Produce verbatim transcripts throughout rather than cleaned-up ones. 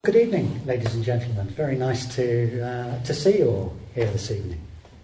Good evening, ladies and gentlemen. Very nice to uh, to see you all here this evening.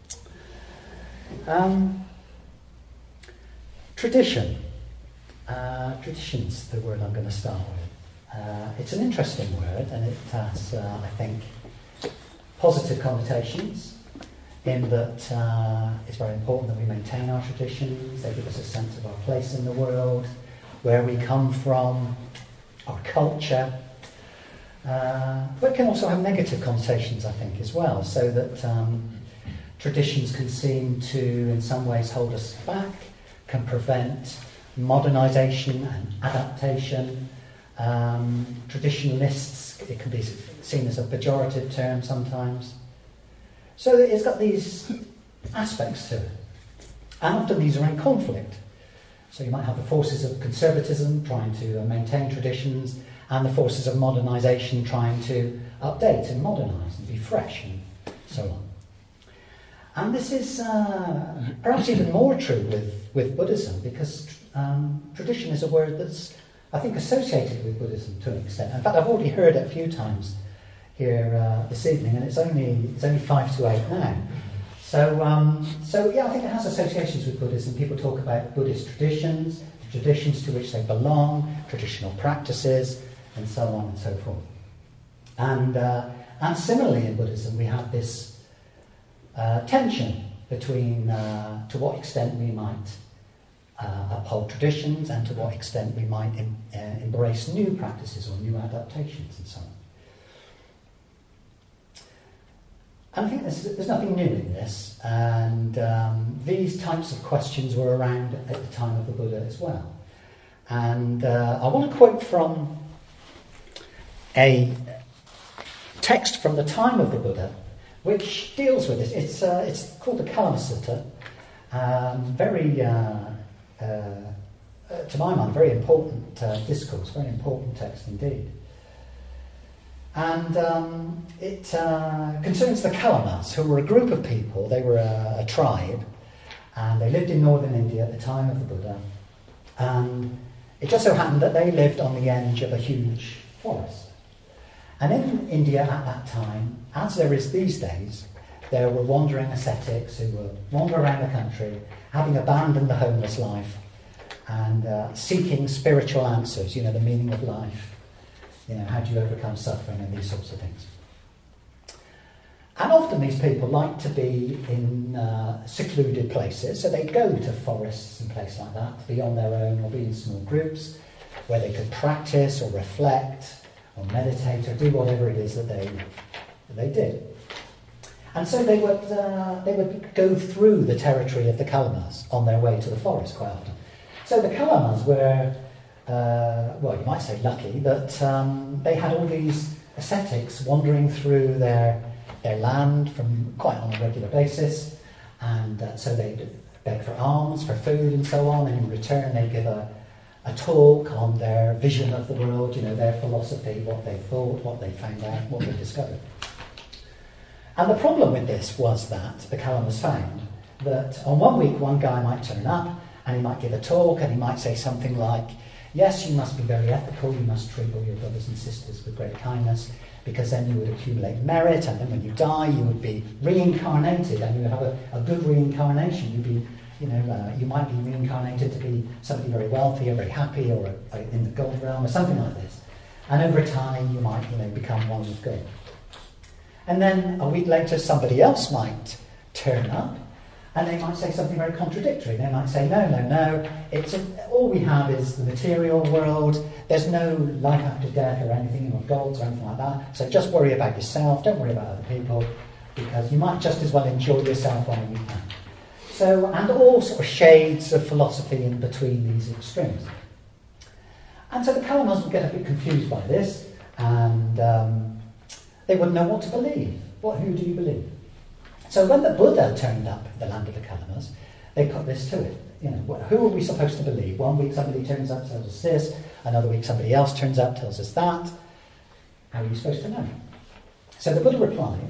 Um, tradition. Uh, tradition's the word I'm going to start with. Uh, it's an interesting word, and it has, uh, I think, positive connotations in that uh, it's very important that we maintain our traditions. They give us a sense of our place in the world, where we come from, our culture. Uh, but it can also have negative connotations, I think, as well, so that um, traditions can seem to, in some ways, hold us back, can prevent modernisation and adaptation. Um, traditionalists, it can be seen as a pejorative term sometimes. So it's got these aspects to it. And often these are in conflict. So you might have the forces of conservatism trying to maintain traditions, and the forces of modernisation trying to update and modernise and be fresh and so on. And this is uh, perhaps even more true with, with Buddhism, because um, tradition is a word that's, I think, associated with Buddhism to an extent. In fact, I've already heard it a few times here uh, this evening, and it's only it's only five to eight now. So, um, so yeah, I think it has associations with Buddhism. People talk about Buddhist traditions, the traditions to which they belong, traditional practices, and so on and so forth. And uh, and similarly in Buddhism, we have this uh, tension between uh, to what extent we might uh, uphold traditions and to what extent we might em- uh, embrace new practices or new adaptations and so on. And I think there's, there's nothing new in this, and um, these types of questions were around at the time of the Buddha as well. And uh, I want to quote from a text from the time of the Buddha, which deals with this. It's uh, it's called the Kalama Sutta. Um, very, uh, uh, to my mind, very important uh, discourse, very important text indeed. And um, it uh, concerns the Kalamas, who were a group of people. They were a, a tribe, and they lived in northern India at the time of the Buddha. And it just so happened that they lived on the edge of a huge forest. And in India at that time, as there is these days, there were wandering ascetics who were wandering around the country, having abandoned the homeless life and uh, seeking spiritual answers, you know, the meaning of life. You know, how do you overcome suffering and these sorts of things. And often these people like to be in uh, secluded places, so they'd go to forests and places like that, to be on their own or be in small groups, where they could practice or reflect or meditate or do whatever it is that they that they did. And so they would uh, they would go through the territory of the Kalamas on their way to the forest quite often. So the Kalamas were, uh, well, you might say lucky, that um, they had all these ascetics wandering through their their land from quite on a regular basis, and uh, so they'd beg for alms, for food and so on, and in return they'd give a a talk on their vision of the world, you know, their philosophy, what they thought, what they found out, what they discovered. And the problem with this was that the Kalamas found that on one week one guy might turn up and he might give a talk and he might say something like, yes, you must be very ethical, you must treat all your brothers and sisters with great kindness, because then you would accumulate merit, and then when you die you would be reincarnated, and you would have a, a good reincarnation. You'd be You know, uh, you might be reincarnated to be somebody very wealthy or very happy, or uh, in the gold realm or something like this. And over time you might, you know, become one with God. And then a week later somebody else might turn up, and they might say something very contradictory. They might say, no, no, no, it's a, all we have is the material world. There's no life after death or anything, or gods or anything like that. So just worry about yourself. Don't worry about other people, because you might just as well enjoy yourself while you can. So, and all sort of shades of philosophy in between these extremes. And so the Kalamas would get a bit confused by this, and um, they wouldn't know what to believe. What, who do you believe? So when the Buddha turned up in the land of the Kalamas, they put this to it. You know, what, who are we supposed to believe? One week somebody turns up, tells us this. Another week somebody else turns up, tells us that. How are you supposed to know? So the Buddha replied,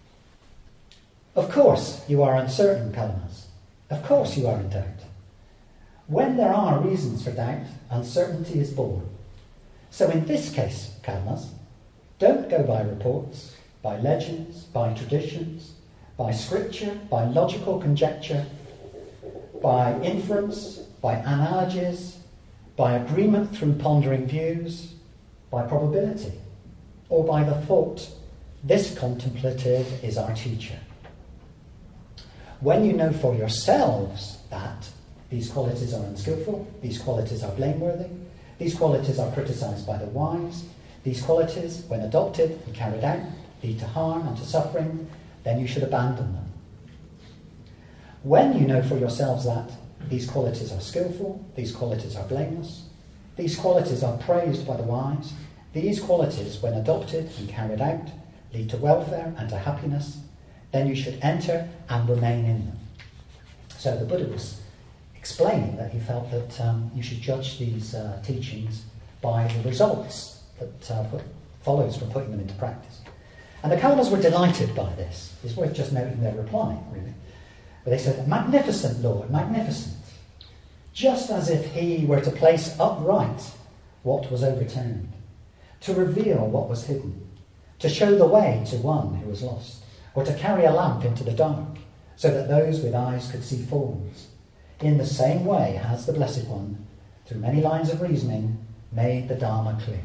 of course you are uncertain, Kalamas. Of course you are in doubt. When there are reasons for doubt, uncertainty is born. So in this case, Kalamas, Don't go by reports, by legends, by traditions, by scripture, by logical conjecture, by inference, by analogies, by agreement through pondering views, by probability, or by the thought, this contemplative is our teacher. When you know for yourselves that these qualities are unskillful, these qualities are blameworthy, these qualities are criticised by the wise, these qualities, when adopted and carried out, lead to harm and to suffering, then you should abandon them. When you know for yourselves that these qualities are skillful, these qualities are blameless, these qualities are praised by the wise, these qualities, when adopted and carried out, lead to welfare and to happiness, then you should enter and remain in them. So the Buddha was explaining that he felt that um, you should judge these uh, teachings by the results that uh, put, follows from putting them into practice. And the Kalamas were delighted by this. It's worth just noting their reply, really. But they said, magnificent, Lord, magnificent. Just as if he were to place upright what was overturned, to reveal what was hidden, to show the way to one who was lost, or to carry a lamp into the dark, so that those with eyes could see forms. In the same way has the Blessed One, through many lines of reasoning, made the Dharma clear.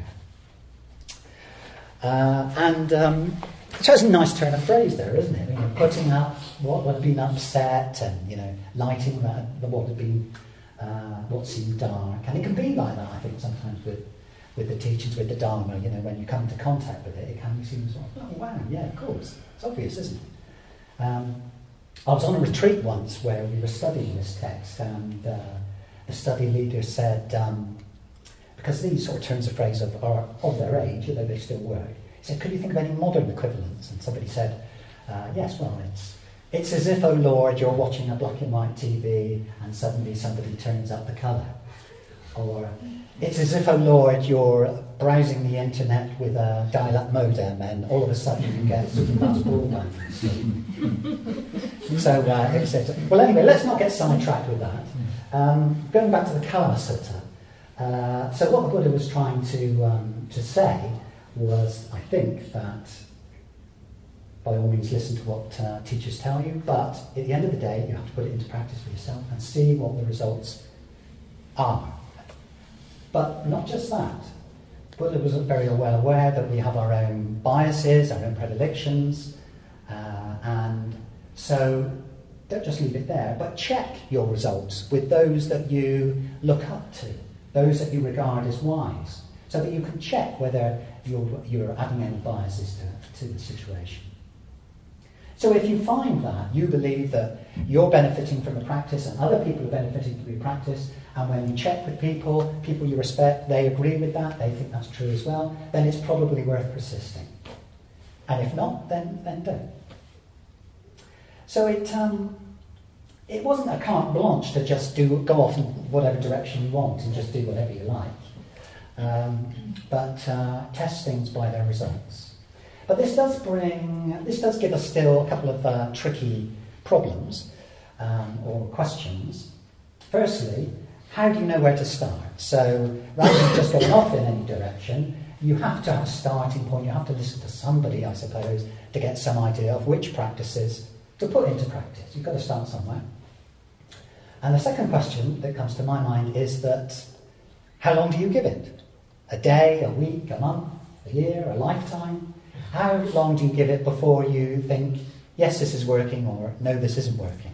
Uh, and um, so it's a nice turn of phrase there, isn't it? You know, putting up what had been upset and, you know, lighting that, what had been, uh, what seemed dark. And it can be like that, I think, sometimes with, with the teachings, with the Dharma. You know, when you come into contact with it, it can seem sort of, oh, wow, yeah, of course. It's obvious, isn't it? Um, I was on a retreat once where we were studying this text, and uh, the study leader said, um, because these sort of turns of phrase of, are of their age, although they still work, he said, could you think of any modern equivalents? And somebody said, uh, yes, well, it's it's as if, oh Lord, you're watching a black and white T V and suddenly somebody turns up the colour. Or it's as if, oh Lord, you're browsing the internet with a dial-up modem and all of a sudden you get super fast broadband. So uh, it said, well, anyway, let's not get sidetracked with that. Um, going back to the Kalama Sutta, uh, so what the Buddha was trying to um, to say was, I think, that by all means listen to what uh, teachers tell you, but at the end of the day you have to put it into practice for yourself and see what the results are. But not just that. Buddha was very well aware that we have our own biases, our own predilections, uh, and so don't just leave it there, but check your results with those that you look up to, those that you regard as wise, so that you can check whether you're, you're adding any biases to, to the situation. So if you find that, you believe that you're benefiting from the practice and other people are benefiting from your practice, and when you check with people, people you respect, they agree with that, they think that's true as well, then it's probably worth persisting. And if not, then, then don't. So it um, it wasn't a carte blanche to just do go off in whatever direction you want and just do whatever you like. Um, but uh, test things by their results. But this does bring, this does give us still a couple of uh, tricky problems um, or questions. Firstly, how do you know where to start? So rather than just going off in any direction, you have to have a starting point. You have to listen to somebody, I suppose, to get some idea of which practices to put into practice. You've got to start somewhere. And the second question that comes to my mind is that, how long do you give it? A day, a week, a month, a year, a lifetime? How long do you give it before you think, yes, this is working, or no, this isn't working?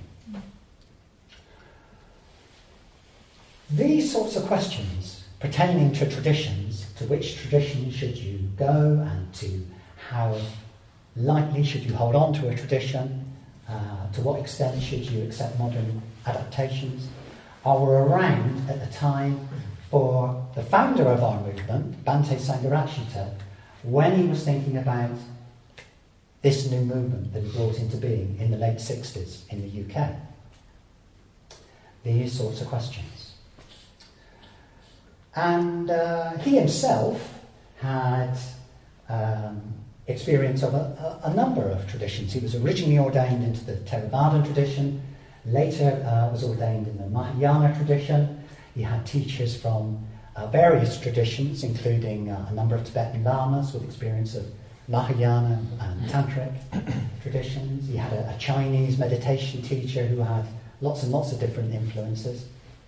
These sorts of questions pertaining to traditions, to which tradition should you go, and to how lightly should you hold on to a tradition, uh, to what extent should you accept modern adaptations, are around at the time for the founder of our movement, Bhante Sangharakshita, when he was thinking about this new movement that he brought into being in the late sixties in the U K. These sorts of questions. And uh, he himself had um, experience of a, a, a number of traditions. He was originally ordained into the Theravada tradition, later uh, was ordained in the Mahayana tradition. He had teachers from uh, various traditions, including uh, a number of Tibetan lamas with experience of Mahayana and Tantric traditions. He had a, a Chinese meditation teacher who had lots and lots of different influences.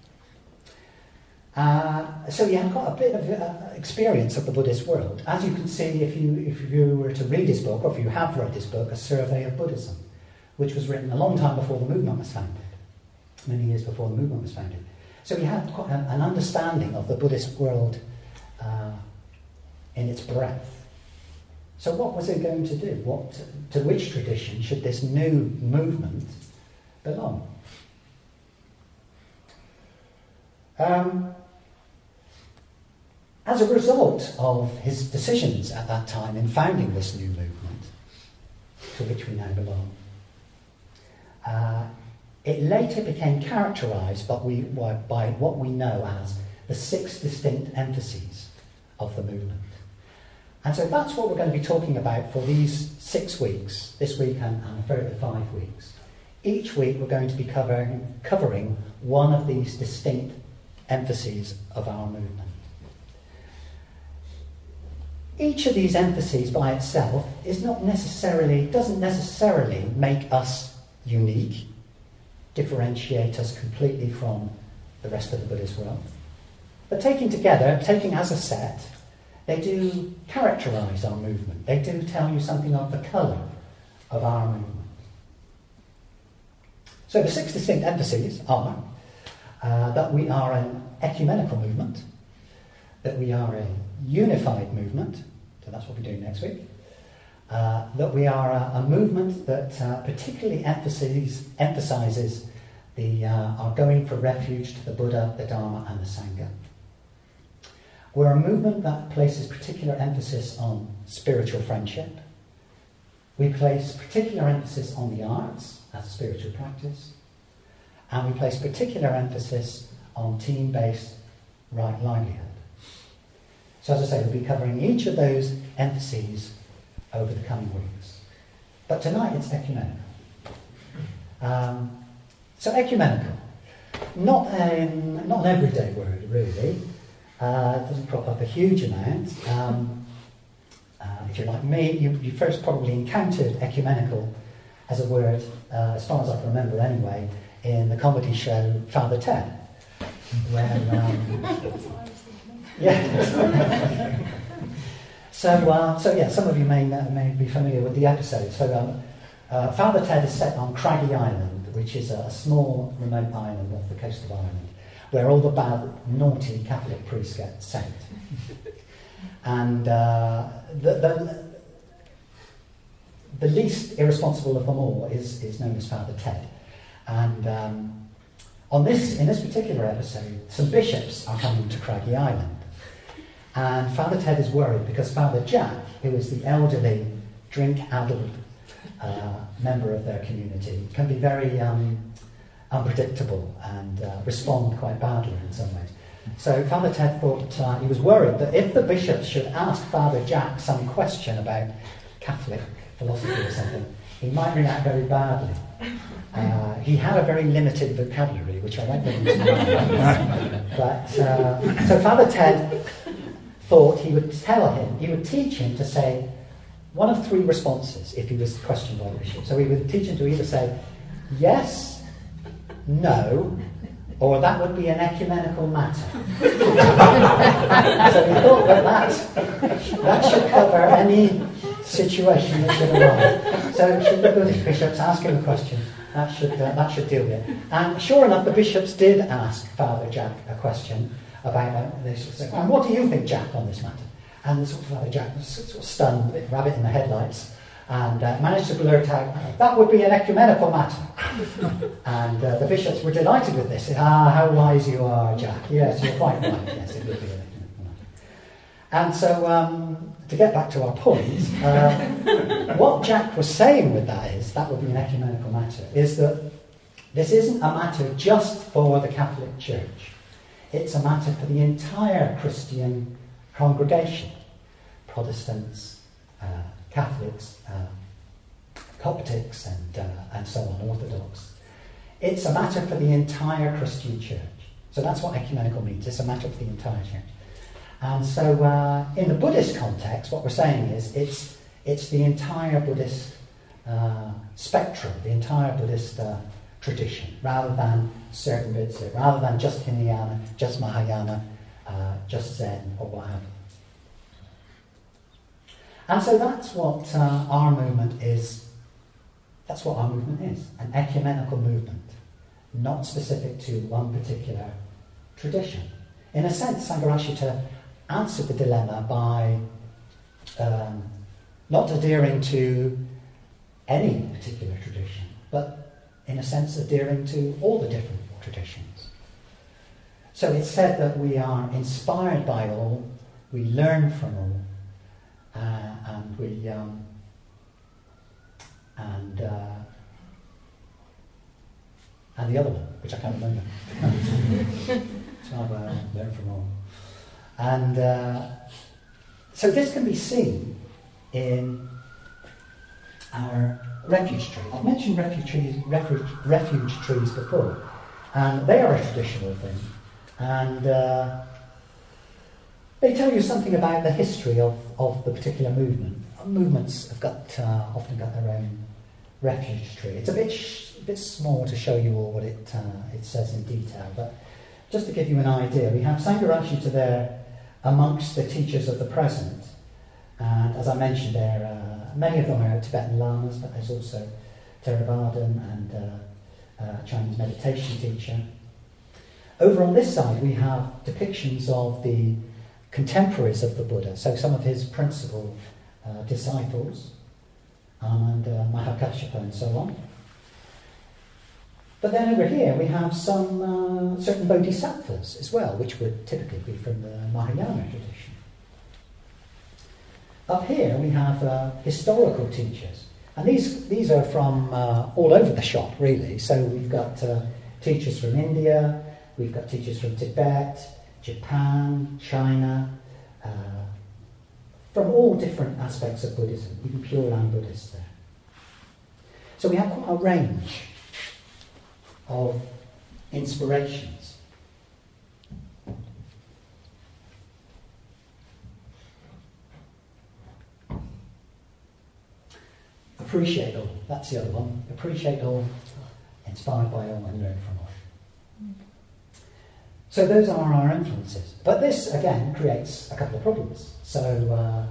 Uh, so he had got a bit of uh, experience of the Buddhist world. As you can see, if you if you were to read his book, or if you have read his book, A Survey of Buddhism, which was written a long time before the movement was founded, many years before the movement was founded. So he had quite a, an understanding of the Buddhist world uh, in its breadth. So what was it going to do? What, to which tradition should this new movement belong? Um, as a result of his decisions at that time in founding this new movement, to which we now belong, uh, it later became characterised by, we, by what we know as the six distinct emphases of the movement. And so that's what we're going to be talking about for these six weeks, this week and, and a further five weeks. Each week we're going to be covering, covering one of these distinct emphases of our movement. Each of these emphases by itself is not necessarily, doesn't necessarily make us unique, differentiate us completely from the rest of the Buddhist world. But taken together, taking as a set, they do characterise our movement. They do tell you something of the colour of our movement. So the six distinct emphases are uh, that we are an ecumenical movement, that we are a unified movement, so that's what we're doing next week, uh, that we are a, a movement that uh, particularly emphasizes, emphasizes the, uh, our going for refuge to the Buddha, the Dharma and the Sangha. We're a movement that places particular emphasis on spiritual friendship. We place particular emphasis on the arts as a spiritual practice. And we place particular emphasis on team-based right livelihood. So as I say, we'll be covering each of those emphases over the coming weeks. But tonight it's ecumenical. Um, so ecumenical, not an, not an everyday word really. Uh, it doesn't crop up a huge amount. Um, uh, if you're like me, you, you first probably encountered ecumenical as a word, uh, as far as I can remember anyway, in the comedy show Father Ted. When, um, yeah. so, uh, so yeah, some of you may may be familiar with the episode. So, um, uh, Father Ted is set on Craggy Island, which is a small remote island off the coast of Ireland, where all the bad, naughty Catholic priests get sent. And uh, the, the the least irresponsible of them all is, is known as Father Ted. And um, on this, in this particular episode, some bishops are coming to Craggy Island. And Father Ted is worried because Father Jack, who is the elderly, drink-addled uh, member of their community, can be very um, unpredictable and uh, respond quite badly in some ways. So Father Ted thought, uh, he was worried that if the bishops should ask Father Jack some question about Catholic philosophy or something, he might react very badly. Uh, he had a very limited vocabulary, which I won't go into now. But, uh, so Father Ted thought he would tell him, he would teach him to say one of three responses if he was questioned by the bishop. So he would teach him to either say yes, no, or that would be an ecumenical matter. So he thought that that, that should cover any situation that should arise. So should the Buddhist bishops ask him a question, that should, uh, that should deal with it. And sure enough, the bishops did ask Father Jack a question about uh, this. And what do you think, Jack, on this matter? And sort of Father Jack was sort of stunned, a bit rabbit in the headlights, and uh, managed to blurt out, that would be an ecumenical matter. And uh, the bishops were delighted with this. Ah, how wise you are, Jack. Yes, you're quite right. Yes, it would be an ecumenical matter. And so, um, to get back to our point, uh, what Jack was saying with that is, that would be an ecumenical matter, is that this isn't a matter just for the Catholic Church. It's a matter for the entire Christian congregation. Protestants, uh, Catholics, uh, Coptics, and, uh, and so on, Orthodox. It's a matter for the entire Christian church. So that's what ecumenical means. It's a matter for the entire church. And so uh, in the Buddhist context, what we're saying is it's, It's the entire Buddhist uh, spectrum, the entire Buddhist uh, tradition, rather than certain bits of it, rather than just Hinayana, just Mahayana, uh, just Zen, or what have you. And so that's what uh, our movement is. That's what our movement is, an ecumenical movement, not specific to one particular tradition. In a sense, Sangharakshita answered the dilemma by um, not adhering to any particular tradition, but in a sense adhering to all the different traditions. So it's said that we are inspired by all, we learn from all, uh, and we um, and uh, and the other one, which I can't remember. So I've uh, learned from all. And uh, so this can be seen in our refuge trees. I've mentioned refuge trees, refuge, refuge trees before, and they are a traditional thing. And uh, they tell you something about the history of, of the particular movement. Movements have got uh, often got their own refuge tree. It's a bit sh- a bit small to show you all what it uh, it says in detail, but just to give you an idea, we have Sangharakshita there amongst the teachers of the present, and as I mentioned there, uh, many of them are Tibetan lamas, but there's also Theravadan and uh, uh, Chinese meditation teacher. Over on this side we have depictions of the contemporaries of the Buddha, so some of his principal uh, disciples, and uh, Mahakashapa and so on. But then over here we have some uh, certain bodhisattvas as well, which would typically be from the Mahayana tradition. Up here we have uh, historical teachers, and these these are from uh, all over the shop really. So we've got uh, teachers from India, we've got teachers from Tibet, Japan, China, uh, from all different aspects of Buddhism, even Pure Land Buddhists there. So we have quite a range of inspirations. Appreciate all, that's the other one. Appreciate all, inspired by all, and learn from all. So those are our influences. But this, again, creates a couple of problems. So uh,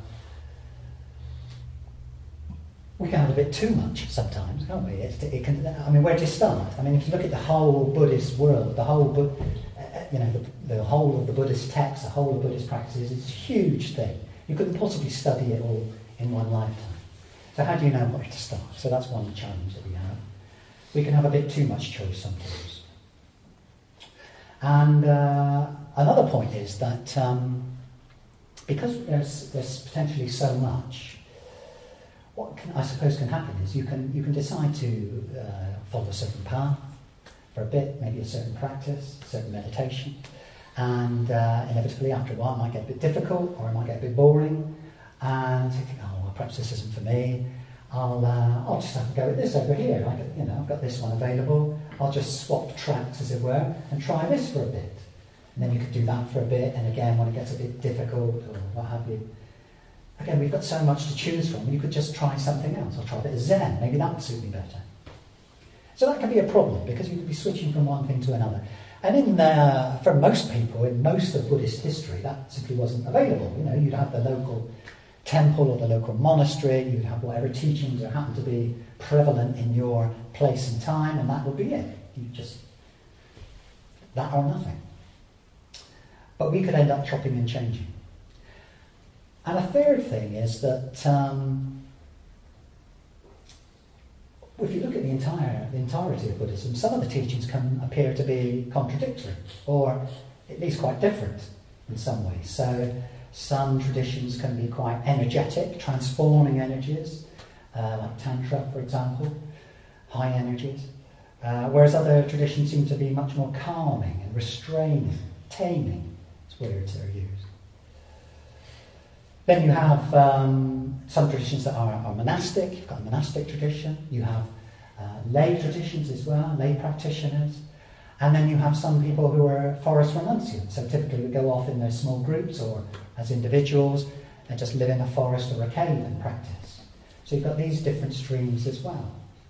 we can have a bit too much sometimes, can't we? It, it can, I mean, where do you start? I mean, if you look at the whole Buddhist world, the whole, Bu- uh, you know, the, the whole of the Buddhist texts, the whole of Buddhist practices, it's a huge thing. You couldn't possibly study it all in one lifetime. So how do you know where to start? So that's one challenge that we have. We can have a bit too much choice sometimes. And uh, another point is that um, because there's, there's potentially so much, what can, I suppose can happen is you can you can decide to uh, follow a certain path for a bit, maybe a certain practice, a certain meditation, and uh, inevitably after a while it might get a bit difficult or it might get a bit boring, and you think, oh, well, perhaps this isn't for me. I'll uh, I'll just have to go with this over here. I get, you know, I've got this one available. I'll just swap tracks, as it were, and try this for a bit. And then you could do that for a bit, and again, when it gets a bit difficult or what have you, again, we've got so much to choose from. You could just try something else. I'll try a bit of Zen. Maybe that would suit me better. So that can be a problem because you could be switching from one thing to another. And in uh, for most people, in most of Buddhist history, that simply wasn't available. You know, you'd have the local temple or the local monastery, you'd have whatever teachings that happen to be prevalent in your place and time, and that would be it. You just, that or nothing. But we could end up chopping and changing. And a third thing is that um, if you look at the entire the entirety of Buddhism, some of the teachings can appear to be contradictory, or at least quite different in some ways. So some traditions can be quite energetic, transforming energies, uh, like Tantra, for example, high energies, uh, whereas other traditions seem to be much more calming and restraining, taming, as words that are used. Then you have um, some traditions that are, are monastic. You've got a monastic tradition. You have uh, lay traditions as well, lay practitioners. And then you have some people who are forest renunciants. So typically we go off in their small groups or as individuals and just live in a forest or a cave and practice. So you've got these different streams as well.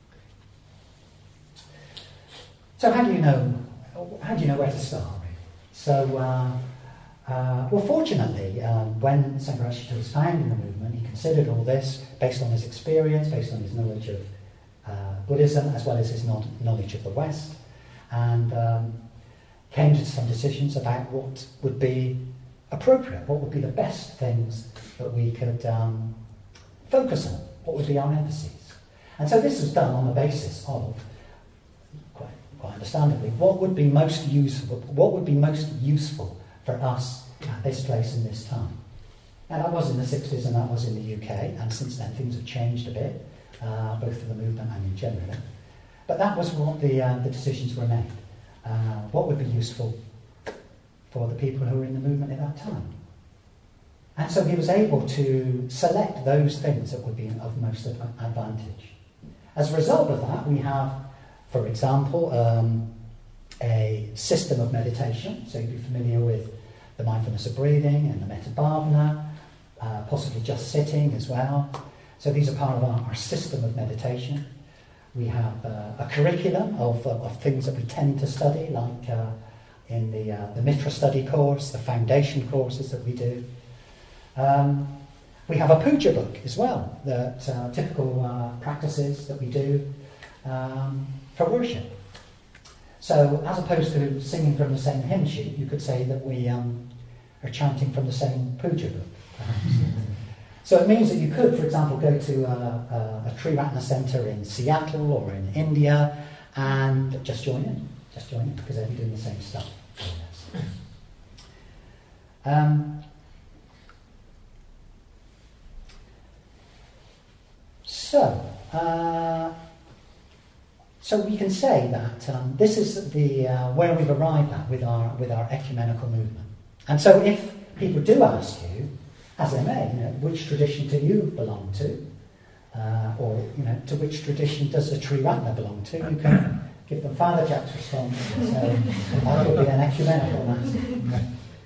So how do you know? How do you know where to start? Really? So, uh, uh, well, fortunately, um, when Sangha Ashita was founding the movement, he considered all this based on his experience, based on his knowledge of uh, Buddhism, as well as his knowledge of the West, and um, came to some decisions about what would be appropriate, what would be the best things that we could um, focus on, what would be our emphases. And so this was done on the basis of, quite, quite understandably, what would be most useful, what would be most useful for us at this place and this time. Now that was in the sixties and that was in the U K, and since then things have changed a bit, uh, both for the movement and in general. But that was what the, uh, the decisions were made. Uh, what would be useful for the people who were in the movement at that time. And so he was able to select those things that would be of most advantage. As a result of that, we have, for example, um, a system of meditation. So you'd be familiar with the mindfulness of breathing and the metta bhavana, uh, possibly just sitting as well. So these are part of our, our system of meditation. We have uh, a curriculum of, of, of things that we tend to study, like uh, in the, uh, the Mitra study course, the foundation courses that we do. Um, we have a puja book as well, that uh, typical uh, practices that we do um, for worship. So as opposed to singing from the same hymn sheet, you could say that we um, are chanting from the same puja book, perhaps. So it means that you could, for example, go to a, a, a Triratna centre in Seattle or in India and just join in. Just join in, because they'll be doing the same stuff. Um, so, uh, so we can say that um, this is the uh, where we've arrived at with our with our ecumenical movement. And so, if people do ask you, as they may, you know, which tradition do you belong to, uh, or you know, to which tradition does the Triratna belong to, you can give them Father Jack's response. So that would be an ecumenical mass.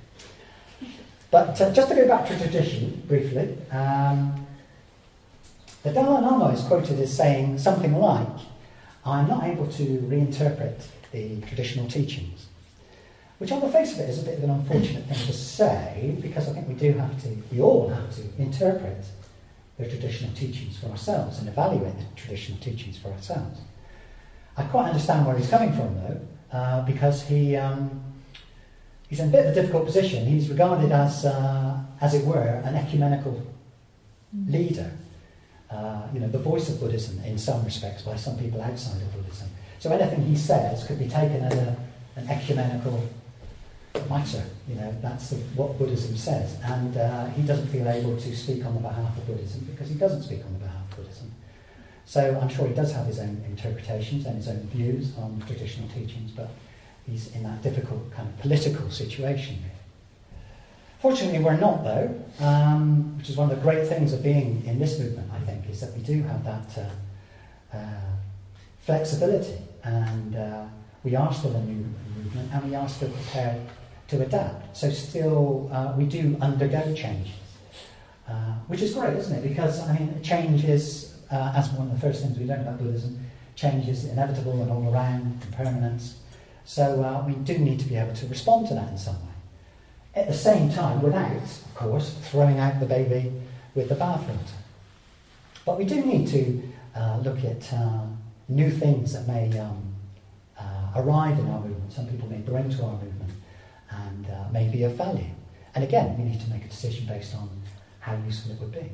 But uh, just to go back to tradition briefly, um, the Dalai Lama is quoted as saying something like, "I'm not able to reinterpret the traditional teachings," which on the face of it is a bit of an unfortunate thing to say, because I think we do have to, we all have to interpret the traditional teachings for ourselves and evaluate the traditional teachings for ourselves. I quite understand where he's coming from, though, uh, because he um, he's in a bit of a difficult position. He's regarded as, uh, as it were, an ecumenical leader, uh, you know, the voice of Buddhism in some respects by some people outside of Buddhism. So anything he says could be taken as a, an ecumenical matter. You know, that's the, what Buddhism says, and uh, he doesn't feel able to speak on the behalf of Buddhism because he doesn't speak on the behalf of Buddhism. So I'm sure he does have his own interpretations and his own views on traditional teachings, but he's in that difficult kind of political situation. Fortunately, we're not, though, um, which is one of the great things of being in this movement, I think, is that we do have that uh, uh, flexibility, and uh, we are still a new movement, and we are still prepared to adapt. So still, uh, we do undergo changes, uh, which is great, isn't it? Because, I mean, change is, uh, as one of the first things we learned about Buddhism, change is inevitable and all around, impermanence. So uh, we do need to be able to respond to that in some way. At the same time, without, of course, throwing out the baby with the bathwater. But we do need to uh, look at uh, new things that may um, uh, arrive in our movement. Some people may bring to our movement and uh, may be of value. And again, we need to make a decision based on how useful it would be.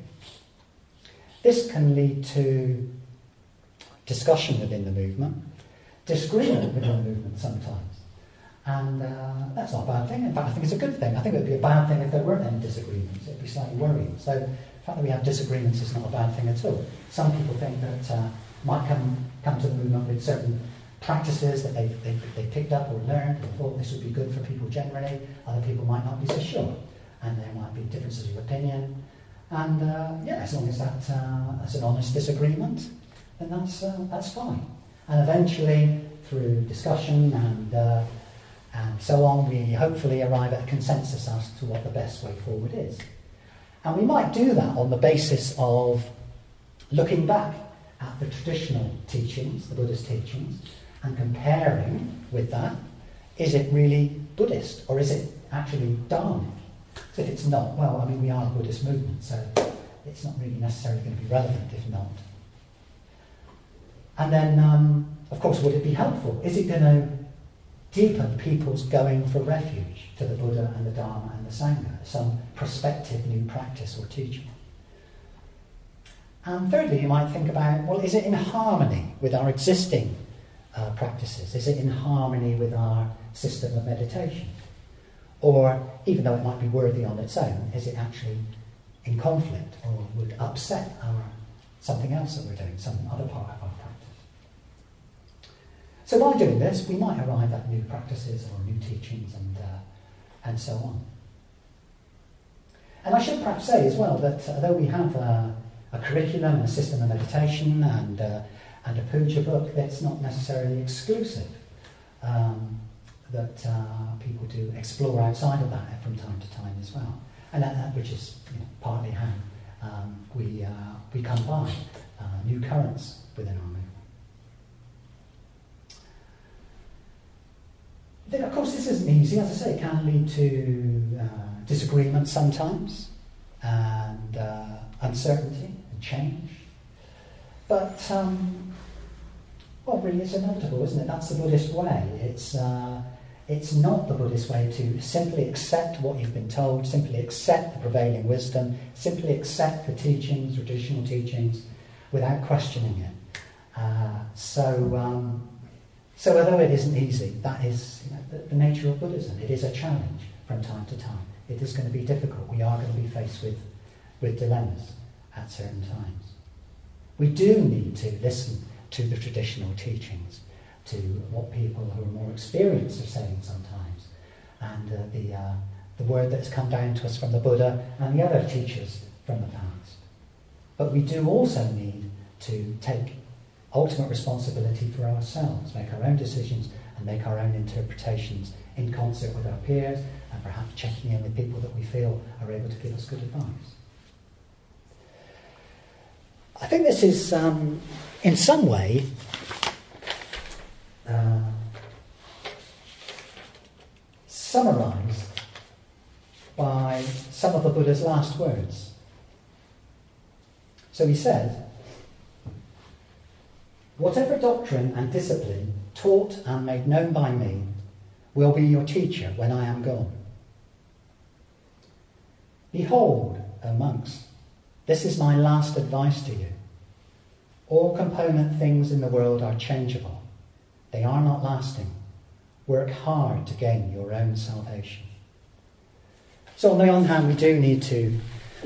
This can lead to discussion within the movement, disagreement within the movement sometimes. And uh, that's not a bad thing. In fact, I think it's a good thing. I think it would be a bad thing if there weren't any disagreements. It would be slightly worrying. So the fact that we have disagreements is not a bad thing at all. Some people think that uh, might come come to the movement with certain practices that they've, they've, they've picked up or learned or thought this would be good for people generally. Other people might not be so sure. And there might be differences of opinion. And uh, yeah, as long as that, uh, that's an honest disagreement, then that's, uh, that's fine. And eventually, through discussion and uh, and so on, we hopefully arrive at a consensus as to what the best way forward is. And we might do that on the basis of looking back at the traditional teachings, the Buddhist teachings, and comparing with that, is it really Buddhist or is it actually Dharmic? So if it's not, well, I mean, we are a Buddhist movement, so it's not really necessarily going to be relevant if not. And then, um, of course, would it be helpful? Is it going to deepen people's going for refuge to the Buddha and the Dharma and the Sangha, some prospective new practice or teaching? And thirdly, you might think about, well, is it in harmony with our existing uh, practices? Is it in harmony with our system of meditation? Or, even though it might be worthy on its own, is it actually in conflict or would upset our something else that we're doing, some other part of our practice? So by doing this, we might arrive at new practices or new teachings and, uh, and so on. And I should perhaps say as well that although we have uh, a curriculum, a system of meditation and, uh, and a puja book, that's not necessarily exclusive. Um, that uh, people do explore outside of that from time to time as well. And that, that which is you know, partly how um, we, uh, we come by uh, new currents within our movement. Then, of course, this isn't easy. As I say, it can lead to uh, disagreement sometimes, and uh, uncertainty and change. But, um, well, really, it's inevitable, isn't it? That's the Buddhist way. It's, uh, it's not the Buddhist way to simply accept what you've been told, simply accept the prevailing wisdom, simply accept the teachings, traditional teachings, without questioning it. Uh, so, um, so although it isn't easy, that is you know, the, the nature of Buddhism. It is a challenge from time to time. It is going to be difficult. We are going to be faced with, with dilemmas at certain times. We do need to listen to the traditional teachings, to what people who are more experienced are saying sometimes, and uh, the, uh, the word that has come down to us from the Buddha and the other teachers from the past. But we do also need to take ultimate responsibility for ourselves, make our own decisions and make our own interpretations in concert with our peers, and perhaps checking in with people that we feel are able to give us good advice. I think this is, um, in some way, uh, summarised by some of the Buddha's last words. So he said, "Whatever doctrine and discipline taught and made known by me will be your teacher when I am gone. Behold, O monks, this is my last advice to you. All component things in the world are changeable. They are not lasting. Work hard to gain your own salvation." So on the one hand, we do need to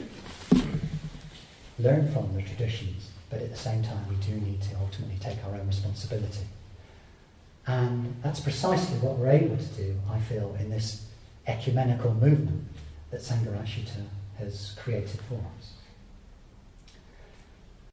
learn from the traditions, but at the same time we do need to ultimately take our own responsibility. And that's precisely what we're able to do, I feel, in this ecumenical movement that Sangharakshita has created for us.